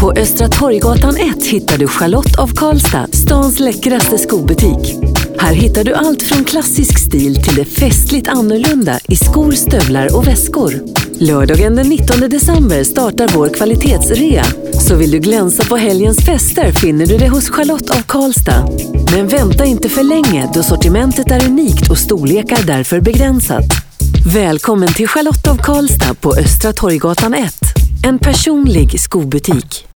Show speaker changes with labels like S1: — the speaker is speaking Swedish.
S1: På Östra Torggatan 1 hittar du Charlotte av Karlstad, stans läckraste skobutik. Här hittar du allt från klassisk stil till det festligt annorlunda i skor, stövlar och väskor. Lördagen den 19 december startar vår kvalitetsrea. Så vill du glänsa på helgens fester finner du det hos Charlotte av Karlstad. Men vänta inte för länge då sortimentet är unikt och storlekar därför begränsat. Välkommen till Charlotte av Karlstad på Östra Torggatan 1. En personlig skobutik.